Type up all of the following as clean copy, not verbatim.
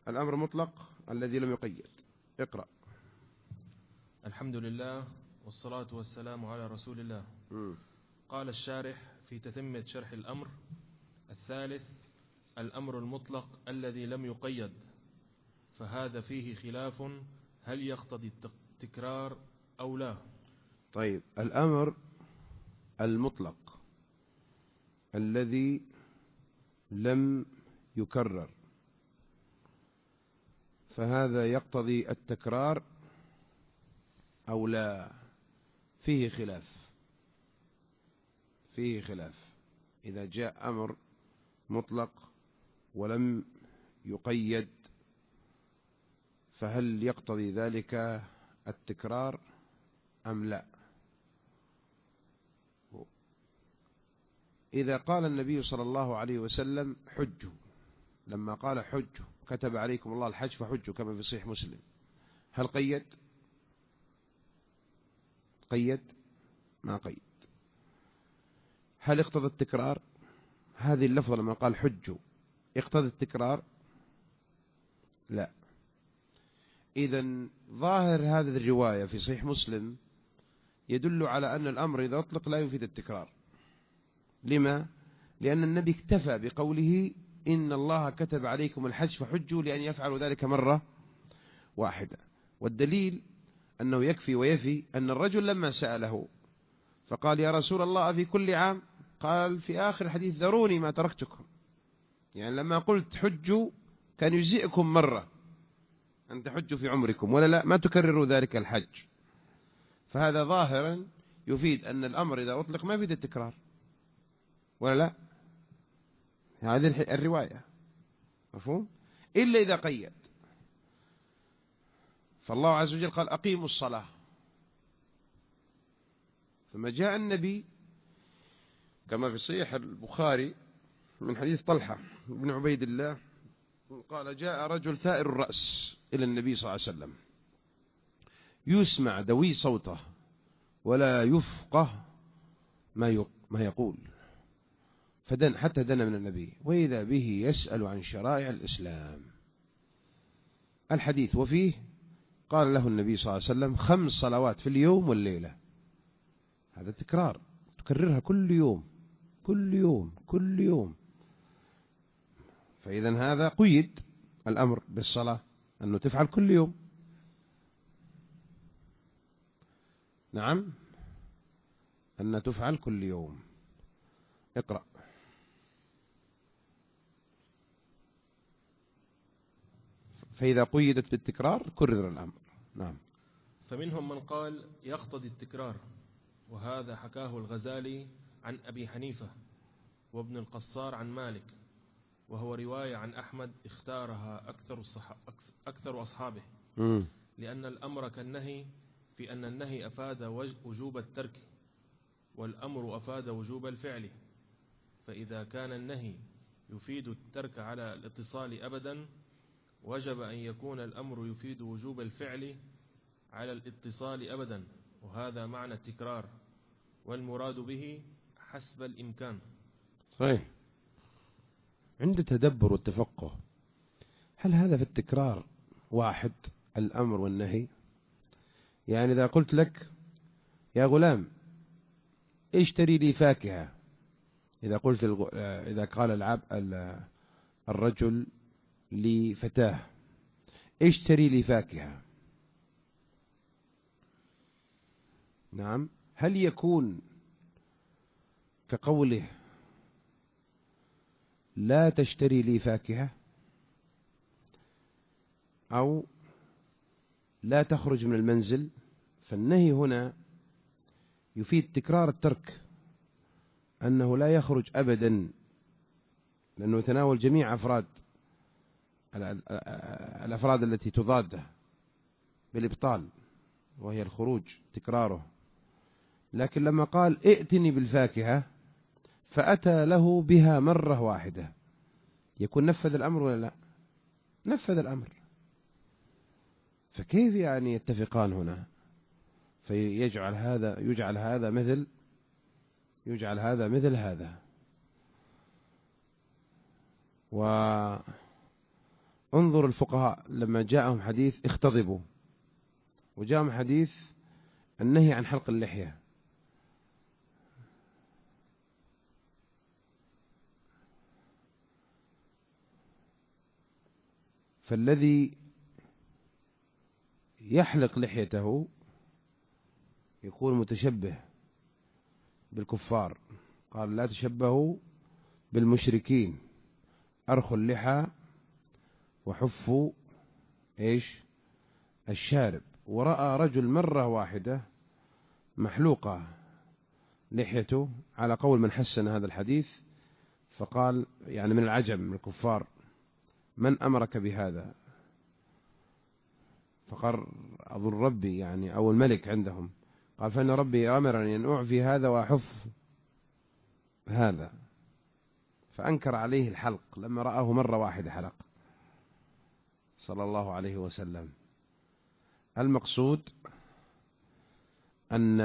الأمر مطلق الذي لم يقيد. اقرأ. الحمد لله والصلاة والسلام على رسول الله. قال الشارح في تتمة شرح الأمر الثالث: الأمر المطلق الذي لم يقيد، فهذا فيه خلاف هل يقتضي التكرار أو لا. طيب، الأمر المطلق الذي لم يكرر فهذا يقتضي التكرار أو لا؟ فيه خلاف. فيه خلاف. إذا جاء أمر مطلق ولم يقيد فهل يقتضي ذلك التكرار أم لا؟ إذا قال النبي صلى الله عليه وسلم حجوا، لما قال حجوا كتب عليكم الله الحج فحجوا كما في صحيح مسلم، هل قيد؟ قيد؟ ما قيد. هل اقتضى التكرار؟ هذه اللفظة لما قال حجوا اقتضى التكرار؟ لا. إذن ظاهر هذه الرواية في صحيح مسلم يدل على أن الأمر إذا أطلق لا يفيد التكرار. لما؟ لأن النبي اكتفى بقوله إن الله كتب عليكم الحج فحجوا لأن يفعلوا ذلك مرة واحدة. والدليل أنه يكفي ويفي أن الرجل لما سأله فقال يا رسول الله في كل عام؟ قال في آخر الحديث ذروني ما تركتكم. يعني لما قلت حجوا كان يجزئكم مرة أن تحجوا في عمركم، ولا لا؟ ما تكرروا ذلك الحج. فهذا ظاهرا يفيد أن الأمر إذا أطلق ما يفيد التكرار، ولا لا؟ هذه الرواية مفهوم؟ إلا إذا قيد. فالله عز وجل قال أقيموا الصلاة، ثم جاء النبي كما في صحيح البخاري من حديث طلحة بن عبيد الله قال جاء رجل ثائر الرأس إلى النبي صلى الله عليه وسلم يسمع دوي صوته ولا يفقه ما يقول، حتى دنا من النبي، وإذا به يسأل عن شرائع الإسلام الحديث، وفيه قال له النبي صلى الله عليه وسلم 5 صلوات في اليوم والليلة. هذا تكرار، تكررها كل يوم كل يوم كل يوم. فإذا هذا قيد الأمر بالصلاة أنه تفعل كل يوم. نعم، أن تفعل كل يوم. اقرأ. فإذا قيدت بالتكرار كرر الأمر. نعم. فمنهم من قال يقتضي التكرار، وهذا حكاه الغزالي عن أبي حنيفة وابن القصار عن مالك، وهو رواية عن أحمد اختارها أكثر أصحابه، لأن الأمر كالنهي في أن النهي أفاد وجوب الترك والأمر أفاد وجوب الفعل. فإذا كان النهي يفيد الترك على الاتصال أبدا وجب أن يكون الأمر يفيد وجوب الفعل على الاتصال أبدا، وهذا معنى التكرار، والمراد به حسب الإمكان. صحيح. عند تدبر والتفقه، هل هذا في التكرار واحد الأمر والنهي؟ يعني إذا قلت لك يا غلام اشتري لي فاكهة، إذا قال الرجل لفتاه اشتري لي فاكهة، نعم، هل يكون كقوله لا تشتري لي فاكهة أو لا تخرج من المنزل؟ فالنهي هنا يفيد تكرار الترك، أنه لا يخرج أبدا، لأنه يتناول جميع الأفراد التي تضاده بالإبطال، وهي الخروج تكراره. لكن لما قال ائتني بالفاكهة فأتى له بها مرة واحدة، يكون نفذ الأمر ولا لا؟ نفذ الأمر. فكيف يعني يتفقان هنا؟ فيجعل هذا مثل هذا. انظر الفقهاء لما جاءهم حديث اختضبوا، وجاءهم حديث النهي عن حلق اللحية، فالذي يحلق لحيته يكون متشبه بالكفار. قال لا تشبهوا بالمشركين، أرخوا اللحى وحفوا الشارب. ورأى رجل مرة واحدة محلوقة لحيته على قول من حسن هذا الحديث، فقال يعني من العجم من الكفار من أمرك بهذا؟ فقال أظن ربي يعني أو الملك عندهم. قال فإن ربي أمرني أن أعفي هذا وأحف هذا، فأنكر عليه الحلق لما رآه مرة واحدة حلق صلى الله عليه وسلم. المقصود أن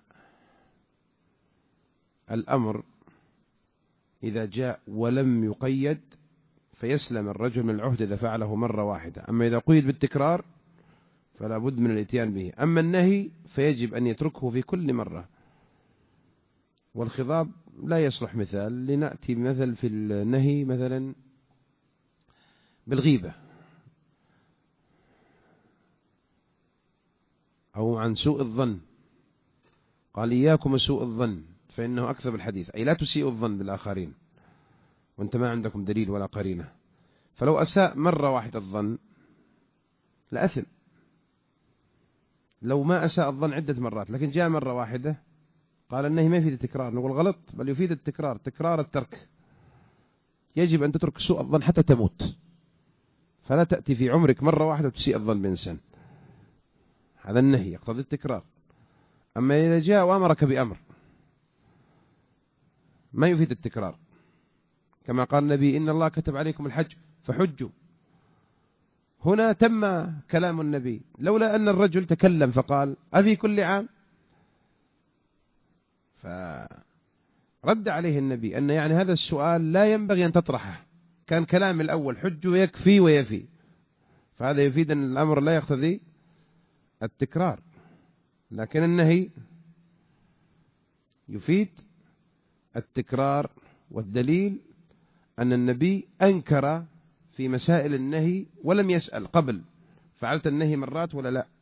الأمر إذا جاء ولم يقيد فيسلم الرجل من العهد إذا فعله مرة واحدة، أما إذا قيد بالتكرار فلا بد من الاتيان به. أما النهي فيجب أن يتركه في كل مرة. والخضاب لا يصلح مثال، لنأتي مثل في النهي مثلا بالغيبة أو عن سوء الظن. قال إياكم سوء الظن فإنه أكذب الحديث، أي لا تسيء الظن بالآخرين وأنت ما عندكم دليل ولا قرينة. فلو أساء مرة واحدة الظن لأثم، لو ما أساء الظن عدة مرات لكن جاء مرة واحدة قال النهي ما يفيد التكرار، نقول غلط، بل يفيد التكرار، تكرار الترك. يجب أن تترك سوء الظن حتى تموت، فلا تأتي في عمرك مرة واحدة وتسيء الظن بإنسان. هذا النهي يقتضي التكرار. أما إذا جاء وأمرك بأمر ما يفيد التكرار، كما قال النبي إن الله كتب عليكم الحج فحجوا. هنا تم كلام النبي، لولا أن الرجل تكلم فقال أفي كل عام، فرد عليه النبي أن يعني هذا السؤال لا ينبغي أن تطرحه، كان كلام الأول حج يكفي ويفي، فهذا يفيد أن الأمر لا يقتضي التكرار. لكن النهي يفيد التكرار، والدليل أن النبي أنكر في مسائل النهي ولم يسأل قبل فعلت النهي مرات ولا لا،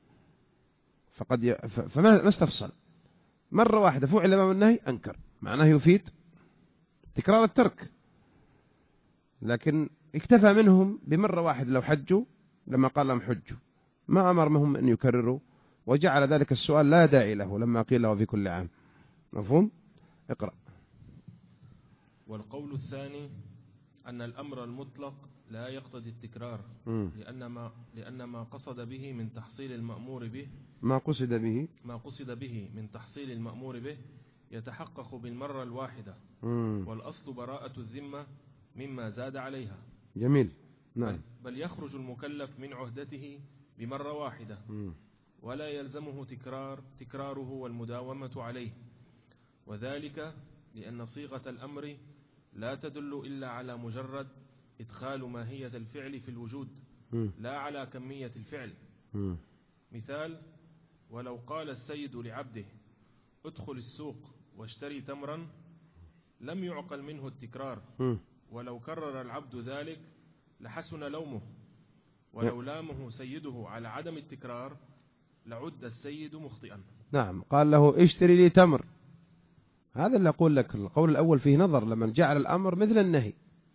فما استفصل، مرة واحدة فعل أمام النهي أنكر، معناه يفيد تكرار الترك. لكن اكتفى منهم بمرة واحدة لو حجوا، لما قال لهم حجوا ما أمرهم أن يكرروا، وجعل ذلك السؤال لا داعي له لما قيل له في كل عام. مفهوم؟ اقرأ. والقول الثاني أن الأمر المطلق لا يقتضي التكرار، لأن ما قصد به من تحصيل المأمور به ما قصد به من تحصيل المأمور به يتحقق بالمرة الواحدة، والأصل براءة الذمة مما زاد عليها. جميل. نعم. بل يخرج المكلف من عهدته بمرة واحدة، ولا يلزمه تكراره والمداومة عليه، وذلك لأن صيغة الأمر لا تدل إلا على مجرد إدخال ماهية الفعل في الوجود، لا على كمية الفعل. مثال: ولو قال السيد لعبده ادخل السوق واشتري تمرا لم يعقل منه التكرار، ولو كرر العبد ذلك لحسن لومه، ولو لامه سيده على عدم التكرار لعد السيد مخطئا. نعم، قال له اشتري لي تمر، هذا اللي أقول لك. القول الأول فيه نظر، لما جعل الأمر مثل النهي.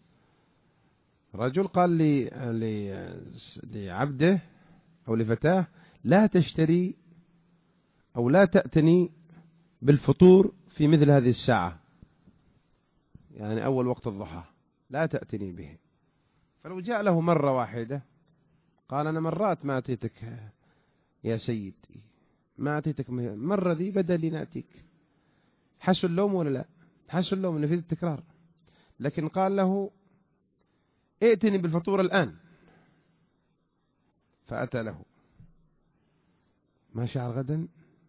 رجل قال لعبده أو لفتاه لا تشتري أو لا تأتني بالفطور في مثل هذه الساعة، يعني أول وقت الضحى، لا تأتني به. فلو جاء له مرة واحدة قال أنا مرات ما أتيتك يا سيدي، ما أتيتك مرة ذي بدل نأتيك، حسن اللوم ولا لا؟ حسن اللوم نفيد التكرار. لكن قال له ائتني بالفطور الآن، فأتى له، ما شعر غدا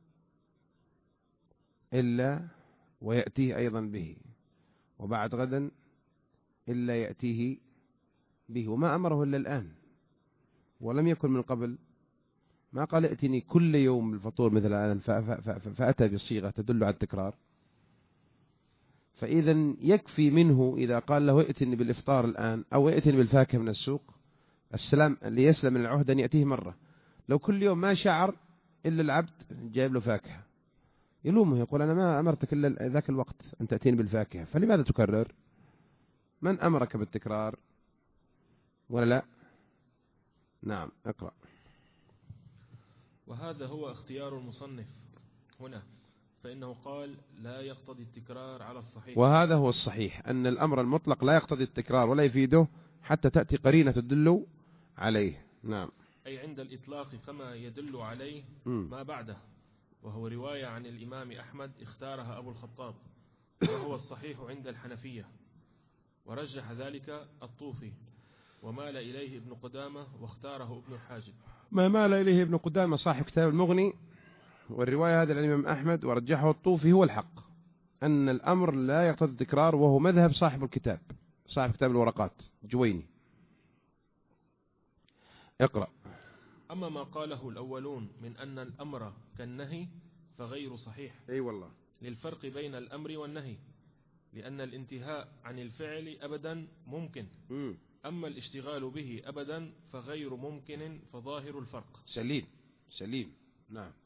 إلا ويأتيه أيضا به، وبعد غدا إلا يأتيه به، وما أمره إلا الآن ولم يكن من قبل. ما قال ائتني كل يوم بالفطور مثل الآن فأتى بصيغة تدل على التكرار. فإذا يكفي منه إذا قال له ائتني بالإفطار الآن أو ائتني بالفاكهة من السوق السلام ليسلم من العهد أن يأتيه مرة. لو كل يوم ما شعر إلا العبد جايب له فاكهة يلومه، يقول أنا ما أمرتك إلا ذاك الوقت أن تأتيني بالفاكهة، فلماذا تكرر؟ من أمرك بالتكرار ولا لا؟ نعم اقرأ. وهذا هو اختيار المصنف هنا، فإنه قال لا يقتضي التكرار على الصحيح. وهذا هو الصحيح، أن الأمر المطلق لا يقتضي التكرار ولا يفيده حتى تأتي قرينة تدل عليه. نعم. أي عند الإطلاق كما يدل عليه ما بعده، وهو رواية عن الإمام أحمد اختارها أبو الخطاب، وهو الصحيح عند الحنفية، ورجح ذلك الطوفي، ومال إليه ابن قدامة واختاره ابن الحاجب. ما مال إليه ابن قدامة صاحب كتاب المغني، والرواية هذا الإمام أحمد ورجحه الطوفي هو الحق، أن الأمر لا يقتضي التكرار، وهو مذهب صاحب الكتاب، صاحب كتاب الورقات جويني. اقرأ. أما ما قاله الأولون من أن الأمر كالنهي فغير صحيح. أي والله. للفرق بين الأمر والنهي، لأن الانتهاء عن الفعل أبدا ممكن، أما الاشتغال به أبدا فغير ممكن، فظاهر الفرق. سليم. نعم.